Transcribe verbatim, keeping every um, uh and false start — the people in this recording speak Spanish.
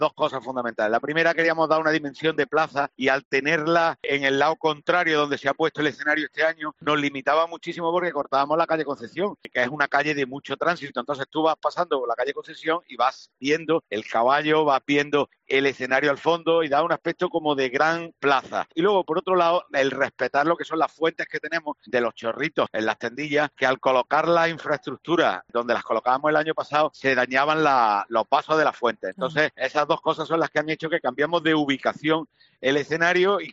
dos cosas fundamentales. La primera, queríamos dar una dimensión de plaza y al tenerla en el lado contrario donde se ha puesto el escenario este año, nos limitaba muchísimo porque cortábamos la calle Concesión, que es una calle de mucho tránsito. Entonces tú vas pasando por la calle Concesión y vas viendo el caballo, vas viendo el escenario al fondo y da un aspecto como de gran plaza. Y luego, por otro lado, el respetar lo que son las fuentes que tenemos de los chorritos en las tendillas, que al colocar la infraestructura donde las colocábamos el año pasado, se dañaban la, los vasos de la fuente. Entonces, esas dos cosas son las que han hecho que cambiamos de ubicación el escenario y